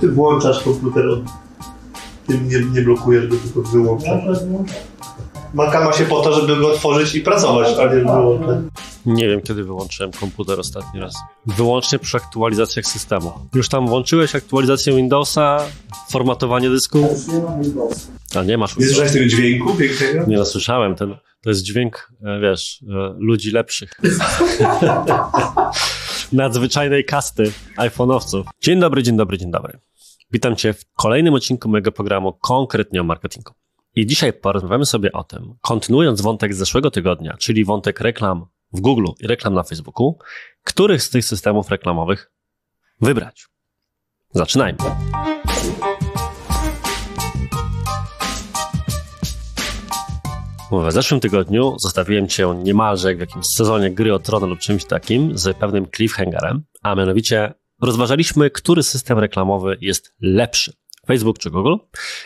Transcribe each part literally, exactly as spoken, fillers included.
ty włączasz komputer, ty nie, nie blokujesz go, tylko wyłączasz. Maca ma się po to, żeby go otworzyć i pracować, a nie wyłączać. Nie wiem, kiedy wyłączyłem komputer ostatni raz. Wyłącznie przy aktualizacjach systemu. Już tam włączyłeś aktualizację Windowsa, formatowanie dysku? A nie masz. Nie słyszałeś tego dźwięku pięknego? Nie, no słyszałem. Ten, to jest dźwięk, wiesz, ludzi lepszych. Nadzwyczajnej kasty iPhone'owców. Dzień dobry, dzień dobry, dzień dobry. Witam Cię w kolejnym odcinku mojego programu konkretnie o marketingu. I dzisiaj porozmawiamy sobie o tym, kontynuując wątek z zeszłego tygodnia, czyli wątek reklam w Google i reklam na Facebooku, których z tych systemów reklamowych wybrać. Zaczynajmy. W zeszłym tygodniu zostawiłem Cię niemalże jak w jakimś sezonie Gry o Tron lub czymś takim z pewnym cliffhangerem, a mianowicie rozważaliśmy, który system reklamowy jest lepszy, Facebook czy Google,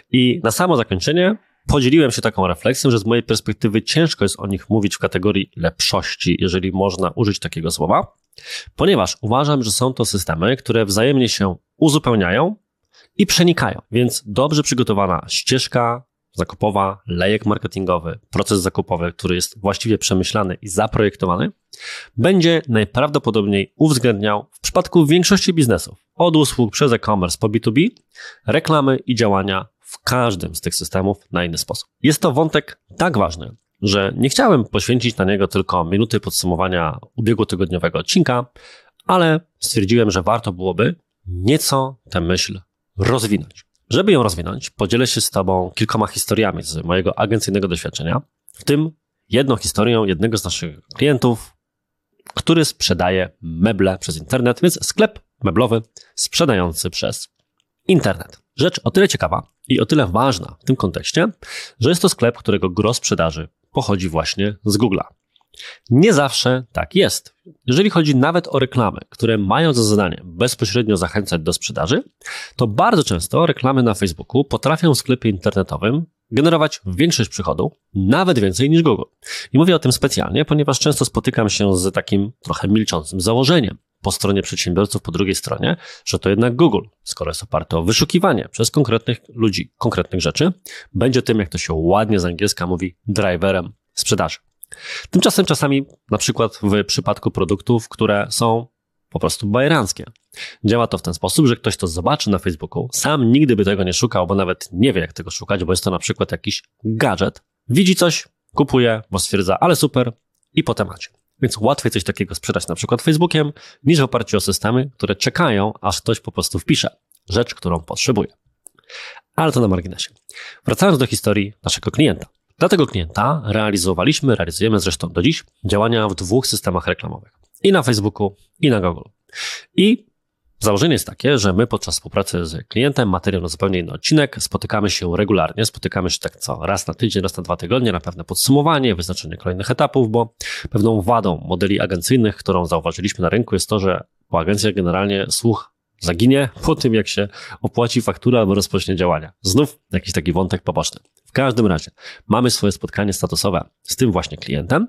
i na samo zakończenie podzieliłem się taką refleksją, że z mojej perspektywy ciężko jest o nich mówić w kategorii lepszości, jeżeli można użyć takiego słowa, ponieważ uważam, że są to systemy, które wzajemnie się uzupełniają i przenikają, więc dobrze przygotowana ścieżka zakupowa, lejek marketingowy, proces zakupowy, który jest właściwie przemyślany i zaprojektowany, będzie najprawdopodobniej uwzględniał w przypadku większości biznesów, od usług przez e-commerce po B dwa B, reklamy i działania w każdym z tych systemów na inny sposób. Jest to wątek tak ważny, że nie chciałem poświęcić na niego tylko minuty podsumowania ubiegłotygodniowego odcinka, ale stwierdziłem, że warto byłoby nieco tę myśl rozwinąć. Żeby ją rozwinąć, podzielę się z Tobą kilkoma historiami z mojego agencyjnego doświadczenia, w tym jedną historią jednego z naszych klientów, który sprzedaje meble przez internet, więc sklep meblowy sprzedający przez internet. Rzecz o tyle ciekawa i o tyle ważna w tym kontekście, że jest to sklep, którego gros sprzedaży pochodzi właśnie z Google'a. Nie zawsze tak jest. Jeżeli chodzi nawet o reklamy, które mają za zadanie bezpośrednio zachęcać do sprzedaży, to bardzo często reklamy na Facebooku potrafią w sklepie internetowym generować większość przychodu, nawet więcej niż Google. I mówię o tym specjalnie, ponieważ często spotykam się z takim trochę milczącym założeniem po stronie przedsiębiorców, po drugiej stronie, że to jednak Google, skoro jest oparte o wyszukiwanie przez konkretnych ludzi, konkretnych rzeczy, będzie tym, jak to się ładnie z angielska mówi, driverem sprzedaży. Tymczasem czasami, na przykład w przypadku produktów, które są po prostu bajeranckie, działa to w ten sposób, że ktoś to zobaczy na Facebooku, sam nigdy by tego nie szukał, bo nawet nie wie, jak tego szukać, bo jest to na przykład jakiś gadżet, widzi coś, kupuje, bo stwierdza, ale super, i po temacie. Więc łatwiej coś takiego sprzedać na przykład Facebookiem, niż w oparciu o systemy, które czekają, aż ktoś po prostu wpisze rzecz, którą potrzebuje. Ale to na marginesie. Wracając do historii naszego klienta. Dla tego klienta realizowaliśmy, realizujemy zresztą do dziś działania w dwóch systemach reklamowych. I na Facebooku, i na Google. I założenie jest takie, że my podczas współpracy z klientem, materiał na zupełnie inny odcinek, spotykamy się regularnie, spotykamy się tak co raz na tydzień, raz na dwa tygodnie, na pewne podsumowanie, wyznaczenie kolejnych etapów, bo pewną wadą modeli agencyjnych, którą zauważyliśmy na rynku, jest to, że po agencjach generalnie słuch zaginie po tym, jak się opłaci faktura albo rozpocznie działania. Znów jakiś taki wątek poboczny. W każdym razie mamy swoje spotkanie statusowe z tym właśnie klientem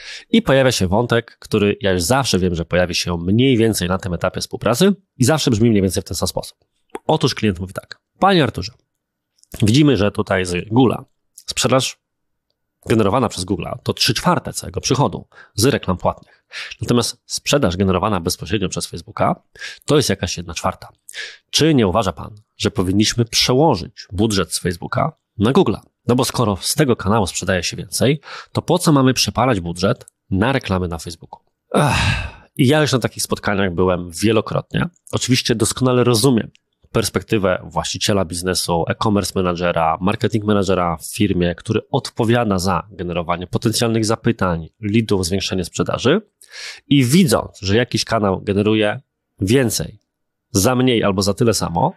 i pojawia się wątek, który ja już zawsze wiem, że pojawi się mniej więcej na tym etapie współpracy i zawsze brzmi mniej więcej w ten sam sposób. Otóż klient mówi tak: Panie Arturze, widzimy, że tutaj z Google'a sprzedaż generowana przez Google'a to trzy czwarte całego przychodu z reklam płatnych. Natomiast sprzedaż generowana bezpośrednio przez Facebooka to jest jakaś jedna czwarta. Czy nie uważa Pan, że powinniśmy przełożyć budżet z Facebooka na Google'a? No bo skoro z tego kanału sprzedaje się więcej, to po co mamy przepalać budżet na reklamy na Facebooku? Ech. I ja już na takich spotkaniach byłem wielokrotnie. Oczywiście doskonale rozumiem perspektywę właściciela biznesu, e-commerce menadżera, marketing menadżera w firmie, który odpowiada za generowanie potencjalnych zapytań, leadów, zwiększenie sprzedaży i widząc, że jakiś kanał generuje więcej, za mniej albo za tyle samo,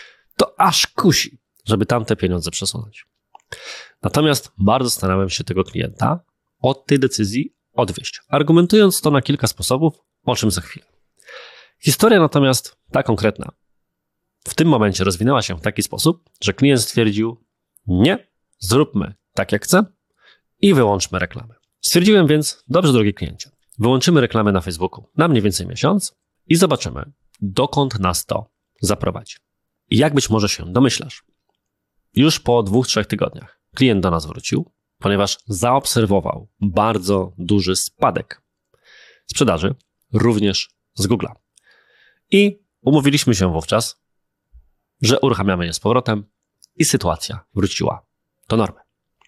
to aż kusi, żeby tamte pieniądze przesunąć. Natomiast bardzo starałem się tego klienta od tej decyzji odwieść, argumentując to na kilka sposobów, o czym za chwilę. Historia natomiast ta konkretna w tym momencie rozwinęła się w taki sposób, że klient stwierdził: nie, zróbmy tak jak chcę i wyłączmy reklamy. Stwierdziłem więc: dobrze, drogi kliencie, wyłączymy reklamy na Facebooku na mniej więcej miesiąc i zobaczymy, dokąd nas to zaprowadzi. I jak być może się domyślasz, już po dwóch, trzech tygodniach klient do nas wrócił, ponieważ zaobserwował bardzo duży spadek sprzedaży, również z Google'a. I umówiliśmy się wówczas, że uruchamiamy je z powrotem i sytuacja wróciła do normy.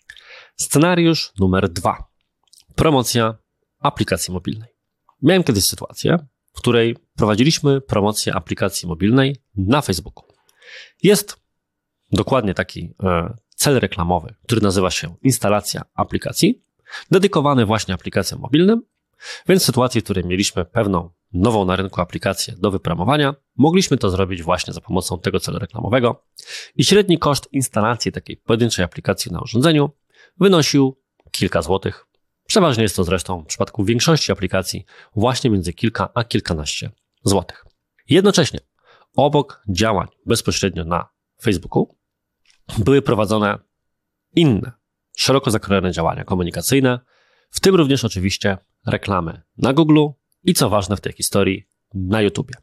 Scenariusz numer dwa. Promocja aplikacji mobilnej. Miałem kiedyś sytuację, w której prowadziliśmy promocję aplikacji mobilnej na Facebooku. Jest dokładnie taki e, cel reklamowy, który nazywa się instalacja aplikacji, dedykowany właśnie aplikacjom mobilnym, więc w sytuacji, w której mieliśmy pewną nową na rynku aplikację do wypromowania, mogliśmy to zrobić właśnie za pomocą tego celu reklamowego i średni koszt instalacji takiej pojedynczej aplikacji na urządzeniu wynosił kilka złotych. Przeważnie jest to zresztą w przypadku większości aplikacji właśnie między kilka a kilkanaście złotych. Jednocześnie obok działań bezpośrednio na Facebooku były prowadzone inne, szeroko zakrojone działania komunikacyjne, w tym również oczywiście reklamy na Google i co ważne w tej historii na YouTubie.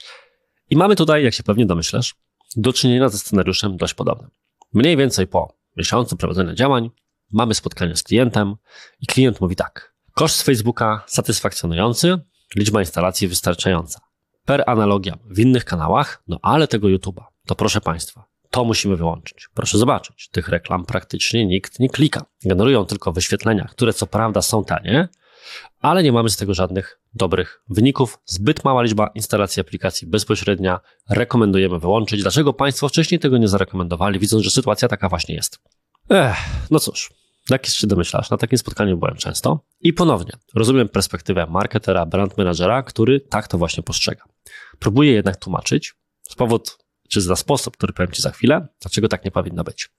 I mamy tutaj, jak się pewnie domyślasz, do czynienia ze scenariuszem dość podobnym. Mniej więcej po miesiącu prowadzenia działań mamy spotkanie z klientem i klient mówi tak: koszt z Facebooka satysfakcjonujący, liczba instalacji wystarczająca. Per analogia w innych kanałach, no ale tego YouTube'a, to proszę Państwa, to musimy wyłączyć. Proszę zobaczyć, tych reklam praktycznie nikt nie klika. Generują tylko wyświetlenia, które co prawda są tanie, ale nie mamy z tego żadnych dobrych wyników. Zbyt mała liczba instalacji aplikacji bezpośrednia. Rekomendujemy wyłączyć. Dlaczego Państwo wcześniej tego nie zarekomendowali, widząc, że sytuacja taka właśnie jest? Ech, no cóż, jak się domyślasz, na takim spotkaniu byłem często i ponownie rozumiem perspektywę marketera, brand managera, który tak to właśnie postrzega. Próbuję jednak tłumaczyć z powód, czy za sposób, który powiem Ci za chwilę, dlaczego tak nie powinno być.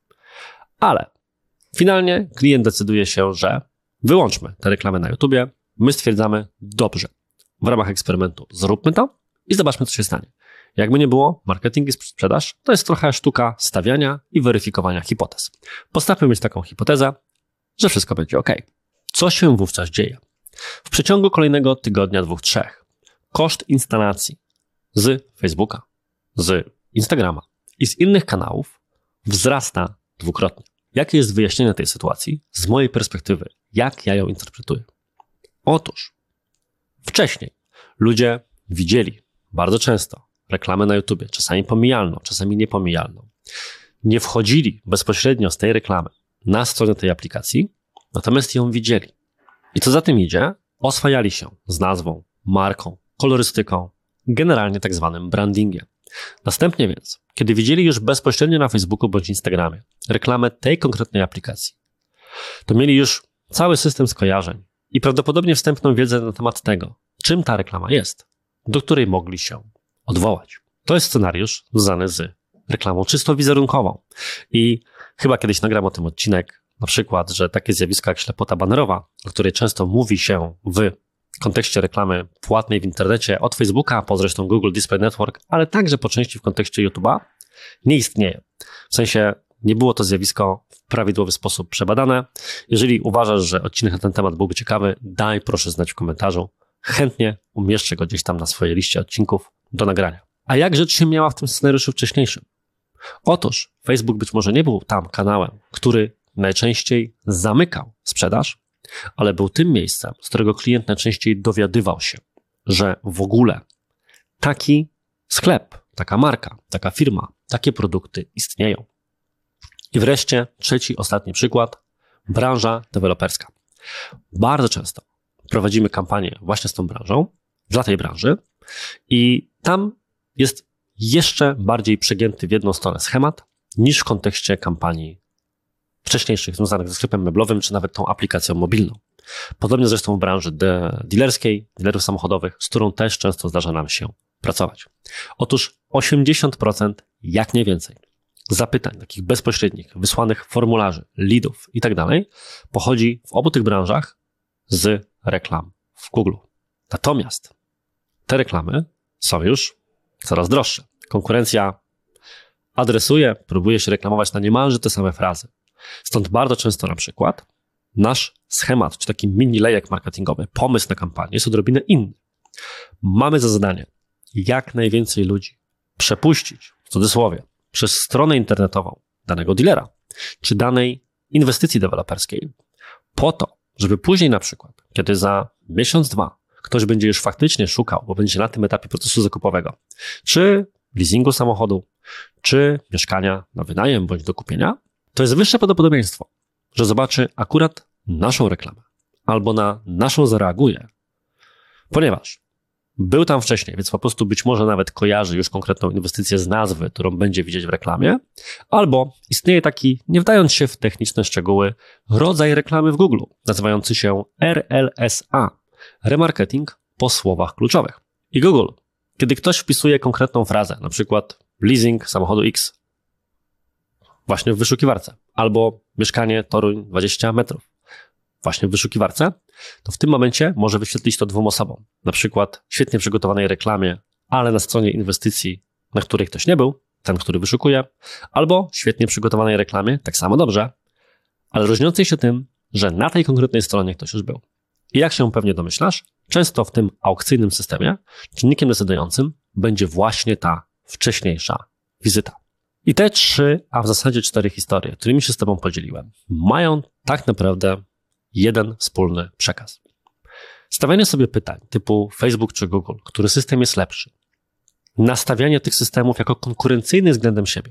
Ale finalnie klient decyduje się, że wyłączmy te reklamy na YouTubie. My stwierdzamy, dobrze, w ramach eksperymentu zróbmy to i zobaczmy, co się stanie. Jakby nie było, marketing i sprzedaż to jest trochę sztuka stawiania i weryfikowania hipotez. Postawmy mieć taką hipotezę, że wszystko będzie ok. Co się wówczas dzieje? W przeciągu kolejnego tygodnia, dwóch, trzech, koszt instalacji z Facebooka, z Instagrama i z innych kanałów wzrasta dwukrotnie. Jakie jest wyjaśnienie tej sytuacji z mojej perspektywy? Jak ja ją interpretuję? Otóż wcześniej ludzie widzieli bardzo często reklamę na YouTubie, czasami pomijalną, czasami niepomijalną. Nie wchodzili bezpośrednio z tej reklamy na stronę tej aplikacji, natomiast ją widzieli. I co za tym idzie, oswajali się z nazwą, marką, kolorystyką, generalnie tak zwanym brandingiem. Następnie więc, kiedy widzieli już bezpośrednio na Facebooku bądź Instagramie reklamę tej konkretnej aplikacji, to mieli już cały system skojarzeń i prawdopodobnie wstępną wiedzę na temat tego, czym ta reklama jest, do której mogli się odwołać. To jest scenariusz związany z reklamą czysto wizerunkową. I chyba kiedyś nagram o tym odcinek, na przykład, że takie zjawisko jak ślepota banerowa, o której często mówi się w kontekście reklamy płatnej w internecie od Facebooka, po zresztą Google Display Network, ale także po części w kontekście YouTube'a, nie istnieje. W sensie nie było to zjawisko w prawidłowy sposób przebadane. Jeżeli uważasz, że odcinek na ten temat byłby ciekawy, daj proszę znać w komentarzu. Chętnie umieszczę go gdzieś tam na swojej liście odcinków do nagrania. A jak rzecz się miała w tym scenariuszu wcześniejszym? Otóż Facebook być może nie był tam kanałem, który najczęściej zamykał sprzedaż, ale był tym miejscem, z którego klient najczęściej dowiadywał się, że w ogóle taki sklep, taka marka, taka firma, takie produkty istnieją. I wreszcie trzeci, ostatni przykład, branża deweloperska. Bardzo często prowadzimy kampanię właśnie z tą branżą, dla tej branży i tam jest jeszcze bardziej przegięty w jedną stronę schemat niż w kontekście kampanii wcześniejszych związanych ze sklepem meblowym, czy nawet tą aplikacją mobilną. Podobnie zresztą w branży de- dealerskiej, dealerów samochodowych, z którą też często zdarza nam się pracować. Otóż osiemdziesiąt procent, jak nie więcej, zapytań takich bezpośrednich, wysłanych formularzy, leadów i tak dalej, pochodzi w obu tych branżach z reklam w Google. Natomiast te reklamy są już coraz droższe. Konkurencja adresuje, próbuje się reklamować na niemalże te same frazy. Stąd bardzo często na przykład nasz schemat, czy taki mini lejek marketingowy, pomysł na kampanię jest odrobinę inny. Mamy za zadanie jak najwięcej ludzi przepuścić, w cudzysłowie, przez stronę internetową danego dealera, czy danej inwestycji deweloperskiej, po to, żeby później na przykład, kiedy za miesiąc, dwa, ktoś będzie już faktycznie szukał, bo będzie na tym etapie procesu zakupowego, czy leasingu samochodu, czy mieszkania na wynajem bądź do kupienia, to jest wyższe prawdopodobieństwo, że zobaczy akurat naszą reklamę albo na naszą zareaguje, ponieważ był tam wcześniej, więc po prostu być może nawet kojarzy już konkretną inwestycję z nazwy, którą będzie widzieć w reklamie, albo istnieje taki, nie wdając się w techniczne szczegóły, rodzaj reklamy w Google, nazywający się R L S A, remarketing po słowach kluczowych. I Google, kiedy ktoś wpisuje konkretną frazę, na przykład leasing samochodu X, właśnie w wyszukiwarce, albo mieszkanie Toruń dwadzieścia metrów, właśnie w wyszukiwarce, to w tym momencie może wyświetlić to dwóm osobom. Na przykład świetnie przygotowanej reklamie, ale na stronie inwestycji, na której ktoś nie był, ten, który wyszukuje, albo świetnie przygotowanej reklamie, tak samo dobrze, ale różniącej się tym, że na tej konkretnej stronie ktoś już był. I jak się pewnie domyślasz, często w tym aukcyjnym systemie czynnikiem decydującym będzie właśnie ta wcześniejsza wizyta. I te trzy, a w zasadzie cztery historie, którymi się z Tobą podzieliłem, mają tak naprawdę jeden wspólny przekaz. Stawianie sobie pytań typu Facebook czy Google, który system jest lepszy, nastawianie tych systemów jako konkurencyjnych względem siebie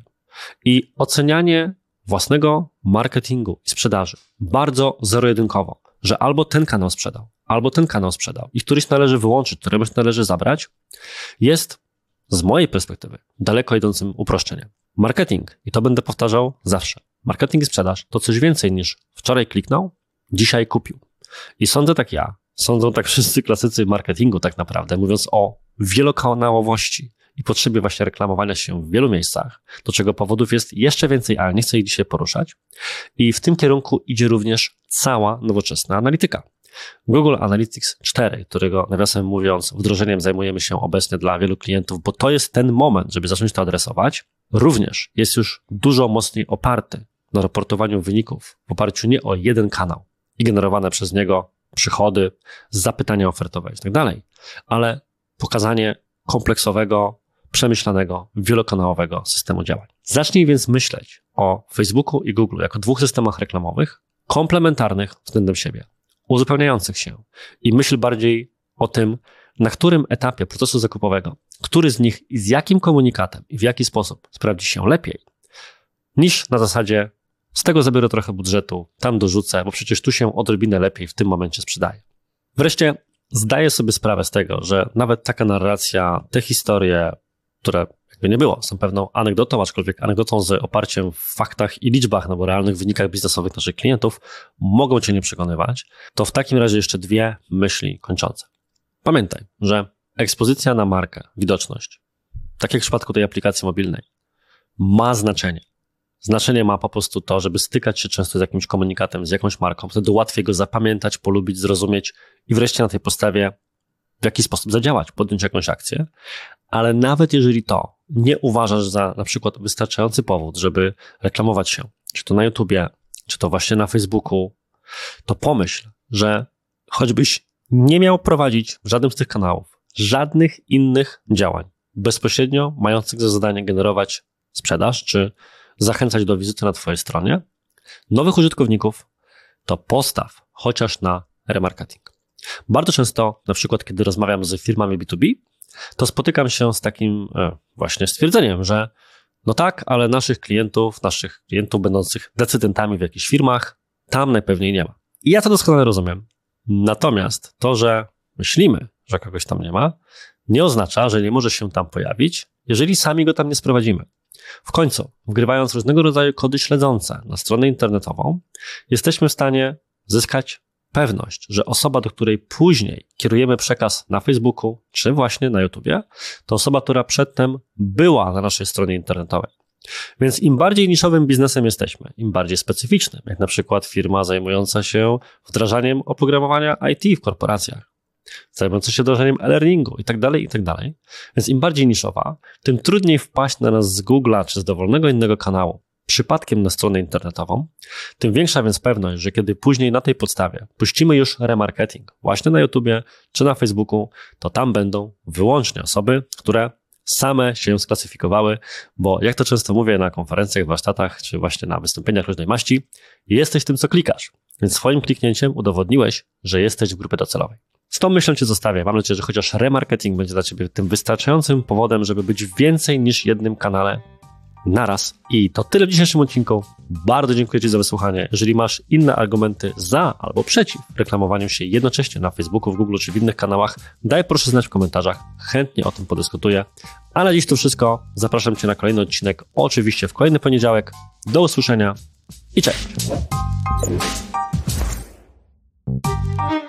i ocenianie własnego marketingu i sprzedaży bardzo zero-jedynkowo, że albo ten kanał sprzedał, albo ten kanał sprzedał i któryś należy wyłączyć, któryś należy zabrać, jest z mojej perspektywy daleko idącym uproszczeniem. Marketing, i to będę powtarzał zawsze, marketing i sprzedaż to coś więcej niż wczoraj kliknął, dzisiaj kupił. I sądzę tak ja, sądzą tak wszyscy klasycy marketingu tak naprawdę, mówiąc o wielokanałowości i potrzebie właśnie reklamowania się w wielu miejscach, do czego powodów jest jeszcze więcej, ale nie chcę ich dzisiaj poruszać. I w tym kierunku idzie również cała nowoczesna analityka. Google Analytics cztery, którego nawiasem mówiąc wdrożeniem zajmujemy się obecnie dla wielu klientów, bo to jest ten moment, żeby zacząć to adresować, również jest już dużo mocniej oparty na raportowaniu wyników w oparciu nie o jeden kanał i generowane przez niego przychody, zapytania ofertowe i tak dalej, ale pokazanie kompleksowego, przemyślanego, wielokanałowego systemu działań. Zacznij więc myśleć o Facebooku i Google jako dwóch systemach reklamowych, komplementarnych względem siebie, uzupełniających się i myśl bardziej o tym, na którym etapie procesu zakupowego, który z nich i z jakim komunikatem i w jaki sposób sprawdzi się lepiej, niż na zasadzie z tego zabiorę trochę budżetu, tam dorzucę, bo przecież tu się odrobinę lepiej w tym momencie sprzedaje. Wreszcie zdaję sobie sprawę z tego, że nawet taka narracja, te historie, które jakby nie było, są pewną anegdotą, aczkolwiek anegdotą z oparciem w faktach i liczbach, no bo realnych wynikach biznesowych naszych klientów, mogą Cię nie przekonywać, to w takim razie jeszcze dwie myśli kończące. Pamiętaj, że ekspozycja na markę, widoczność, tak jak w przypadku tej aplikacji mobilnej, ma znaczenie. Znaczenie ma po prostu to, żeby stykać się często z jakimś komunikatem, z jakąś marką, wtedy łatwiej go zapamiętać, polubić, zrozumieć i wreszcie na tej podstawie w jakiś sposób zadziałać, podjąć jakąś akcję. Ale nawet jeżeli to nie uważasz za na przykład wystarczający powód, żeby reklamować się, czy to na YouTubie, czy to właśnie na Facebooku, to pomyśl, że choćbyś nie miał prowadzić w żadnym z tych kanałów żadnych innych działań bezpośrednio mających za zadanie generować sprzedaż, czy zachęcać do wizyty na Twojej stronie nowych użytkowników, to postaw chociaż na remarketing. Bardzo często, na przykład kiedy rozmawiam z firmami B dwa B, to spotykam się z takim e, właśnie stwierdzeniem, że no tak, ale naszych klientów, naszych klientów będących decydentami w jakichś firmach, tam najpewniej nie ma. I ja to doskonale rozumiem. Natomiast to, że myślimy, że kogoś tam nie ma, nie oznacza, że nie może się tam pojawić, jeżeli sami go tam nie sprowadzimy. W końcu, wgrywając różnego rodzaju kody śledzące na stronę internetową, jesteśmy w stanie zyskać pewność, że osoba, do której później kierujemy przekaz na Facebooku czy właśnie na YouTubie, to osoba, która przedtem była na naszej stronie internetowej. Więc im bardziej niszowym biznesem jesteśmy, im bardziej specyficznym, jak na przykład firma zajmująca się wdrażaniem oprogramowania I T w korporacjach, zajmująca się wdrażaniem e-learningu i tak dalej, i tak dalej. Więc im bardziej niszowa, tym trudniej wpaść na nas z Google'a czy z dowolnego innego kanału przypadkiem na stronę internetową, tym większa więc pewność, że kiedy później na tej podstawie puścimy już remarketing właśnie na YouTubie czy na Facebooku, to tam będą wyłącznie osoby, które same się sklasyfikowały, bo jak to często mówię na konferencjach, warsztatach, czy właśnie na wystąpieniach różnej maści, jesteś tym, co klikasz. Więc swoim kliknięciem udowodniłeś, że jesteś w grupie docelowej. Z tą myślą Cię zostawię. Mam nadzieję, że chociaż remarketing będzie dla Ciebie tym wystarczającym powodem, żeby być w więcej niż jednym kanale naraz. I to tyle w dzisiejszym odcinku. Bardzo dziękuję Ci za wysłuchanie. Jeżeli masz inne argumenty za albo przeciw reklamowaniu się jednocześnie na Facebooku, w Google czy w innych kanałach, daj proszę znać w komentarzach. Chętnie o tym podyskutuję. A na dziś to wszystko. Zapraszam Cię na kolejny odcinek, oczywiście w kolejny poniedziałek. Do usłyszenia i cześć!